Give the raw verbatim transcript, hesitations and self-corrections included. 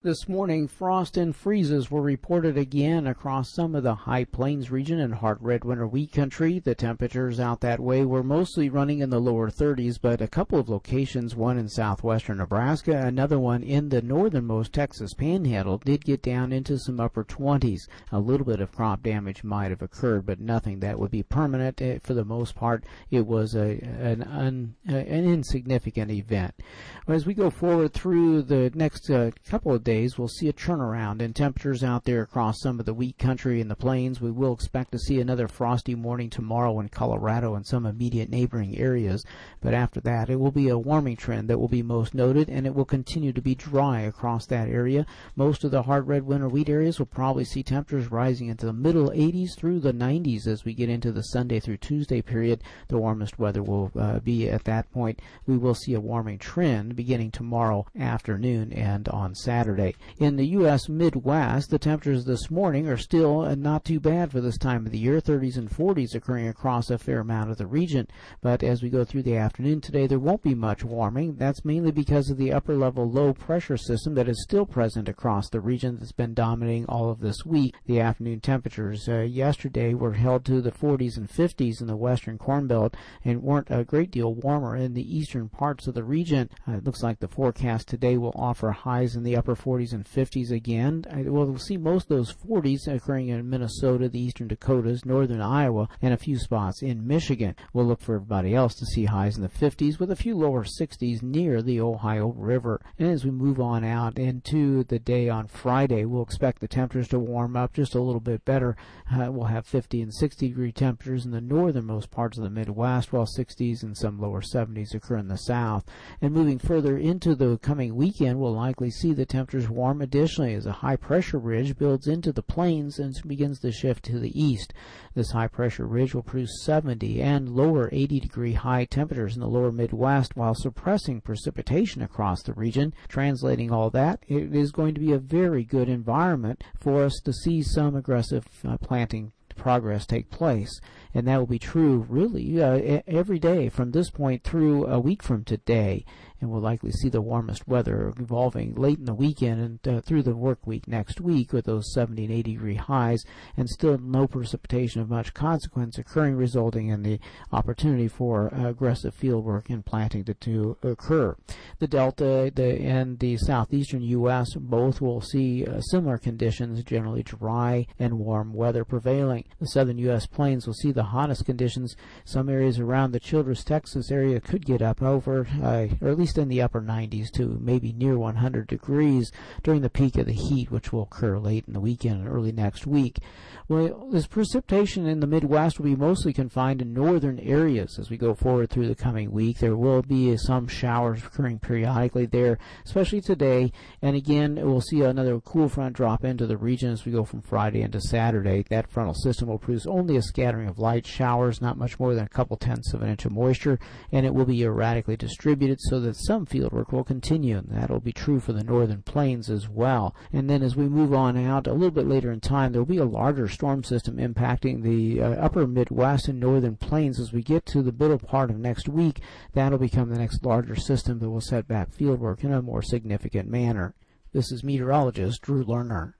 This morning, frost and freezes were reported again across some of the High Plains region and hard red winter wheat country. The temperatures out that way were mostly running in the lower thirties, but a couple of locations, one in southwestern Nebraska, another one in the northernmost Texas panhandle, did get down into some upper twenties. A little bit of crop damage might have occurred, but nothing that would be permanent. For the most part, it was a, an, un, an insignificant event. As we go forward through the next uh, couple of days, we'll see a turnaround in temperatures out there across some of the wheat country and the plains. We will expect to see another frosty morning tomorrow in Colorado and some immediate neighboring areas, but after that it will be a warming trend that will be most noted, and it will continue to be dry across that area. Most of the hard red winter wheat areas will probably see temperatures rising into the middle eighties through the nineties as we get into the Sunday through Tuesday period. The warmest weather will uh, be at that point. We will see a warming trend beginning tomorrow afternoon and on Saturday. In the U S Midwest, the temperatures this morning are still uh, not too bad for this time of the year, thirties and forties occurring across a fair amount of the region. But as we go through the afternoon today, there won't be much warming. That's mainly because of the upper-level low-pressure system that is still present across the region that's been dominating all of this week. The afternoon temperatures uh, yesterday were held to the forties and fifties in the western Corn Belt and weren't a great deal warmer in the eastern parts of the region. Uh, it looks like the forecast today will offer highs in the upper forties and fifties again. Uh, we'll see most of those forties occurring in Minnesota, the eastern Dakotas, northern Iowa, and a few spots in Michigan. We'll look for everybody else to see highs in the fifties with a few lower sixties near the Ohio River. And as we move on out into the day on Friday, we'll expect the temperatures to warm up just a little bit better. Uh, we'll have fifty and sixty degree temperatures in the northernmost parts of the Midwest, while sixties and some lower seventies occur in the south. And moving further into the coming weekend, we'll likely see the temperatures warm additionally as a high pressure ridge builds into the plains and begins to shift to the east. This high pressure ridge will produce seventy and lower eighty degree high temperatures in the lower Midwest while suppressing precipitation across the region. Translating all that, it is going to be a very good environment for us to see some aggressive uh, planting progress take place, and that will be true really uh, every day from this point through a week from today. And we'll likely see the warmest weather evolving late in the weekend and uh, through the work week next week with those seventy and eighty degree highs, and still no precipitation of much consequence occurring, resulting in the opportunity for uh, aggressive field work and planting to, to occur. The Delta the, and the southeastern U S both will see uh, similar conditions, generally dry and warm weather prevailing. The southern U S plains will see the hottest conditions. Some areas around the Childress, Texas area could get up over, uh, or at least in the upper nineties to maybe near one hundred degrees during the peak of the heat, which will occur late in the weekend and early next week. Well, this precipitation in the Midwest will be mostly confined to northern areas as we go forward through the coming week. There will be some showers occurring periodically there, especially today. And again, we'll see another cool front drop into the region as we go from Friday into Saturday. That frontal system will produce only a scattering of light showers, not much more than a couple tenths of an inch of moisture, and it will be erratically distributed so that some field work will continue, and that will be true for the northern plains as well. And then as we move on out a little bit later in time, there will be a larger storm system impacting the uh, upper Midwest and northern plains as we get to the middle part of next week. That will become the next larger system that will set back field work in a more significant manner. This is meteorologist Drew Lerner.